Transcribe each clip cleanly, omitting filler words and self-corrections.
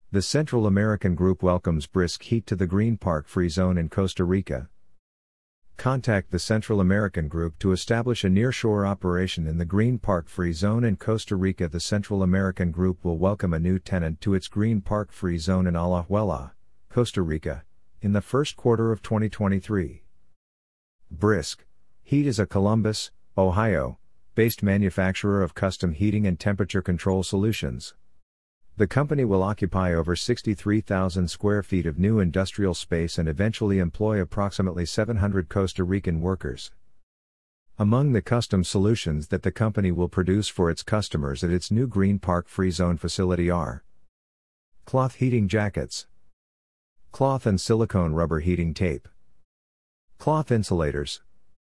The Central American Group welcomes Brisk Heat to the Green Park Free Zone in Costa Rica. Contact the Central American Group to establish a nearshore operation in the Green Park Free Zone in Costa Rica. The Central American Group will welcome a new tenant to its Green Park Free Zone in Alajuela, Costa Rica, in the first quarter of 2023. Brisk Heat is a Columbus, Ohio, based manufacturer of custom heating and temperature control solutions. The company will occupy over 63,000 square feet of new industrial space and eventually employ approximately 700 Costa Rican workers. Among the custom solutions that the company will produce for its customers at its new Green Park Free Zone facility are cloth heating jackets, cloth and silicone rubber heating tape, cloth insulators,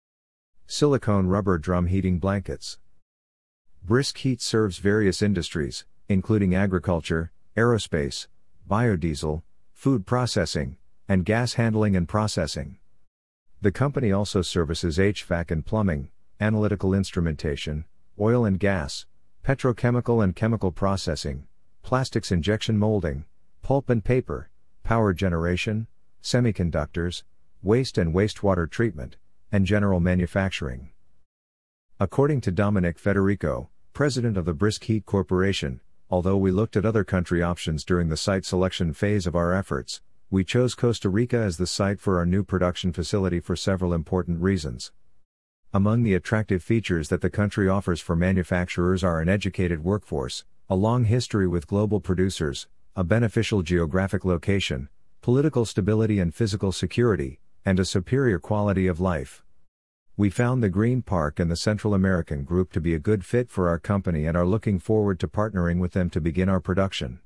silicone rubber drum heating blankets. Brisk Heat serves various industries, including agriculture, aerospace, biodiesel, food processing, and gas handling and processing. The company also services HVAC and plumbing, analytical instrumentation, oil and gas, petrochemical and chemical processing, plastics injection molding, pulp and paper, power generation, semiconductors, waste and wastewater treatment, and general manufacturing. According to Dominic Federico, president of the Brisk Heat Corporation, although we looked at other country options during the site selection phase of our efforts, we chose Costa Rica as the site for our new production facility for several important reasons. Among the attractive features that the country offers for manufacturers are an educated workforce, a long history with global producers, a beneficial geographic location, political stability and physical security, and a superior quality of life. We found the Green Park and the Central American Group to be a good fit for our company and are looking forward to partnering with them to begin our production.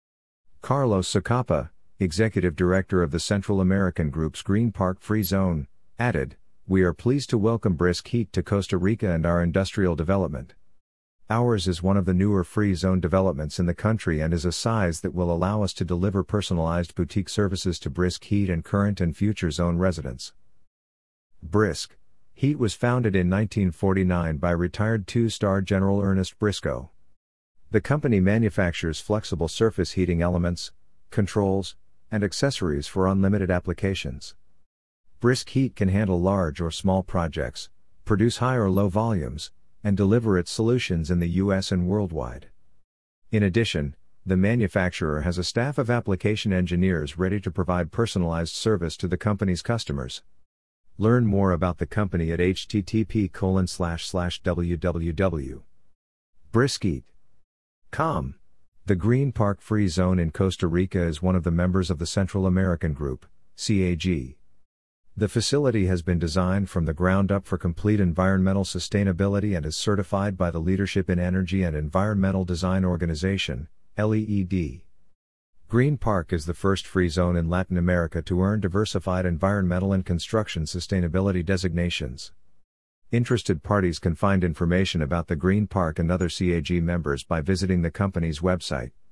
Carlos Socapa, Executive Director of the Central American Group's Green Park Free Zone, added, "We are pleased to welcome Brisk Heat to Costa Rica and our industrial development. Ours is one of the newer free zone developments in the country and is a size that will allow us to deliver personalized boutique services to Brisk Heat and current and future zone residents." Brisk Heat was founded in 1949 by retired two-star General Ernest Briscoe. The company manufactures flexible surface heating elements, controls, and accessories for unlimited applications. Brisk Heat can handle large or small projects, produce high or low volumes, and deliver its solutions in the U.S. and worldwide. In addition, the manufacturer has a staff of application engineers ready to provide personalized service to the company's customers. Learn more about the company at http://www.briskheat.com. The Green Park Free Zone in Costa Rica is one of the members of the Central American Group, CAG. The facility has been designed from the ground up for complete environmental sustainability and is certified by the Leadership in Energy and Environmental Design Organization, LEED. Green Park is the first free zone in Latin America to earn diversified environmental and construction sustainability designations. Interested parties can find information about the Green Park and other CAG members by visiting the company's website.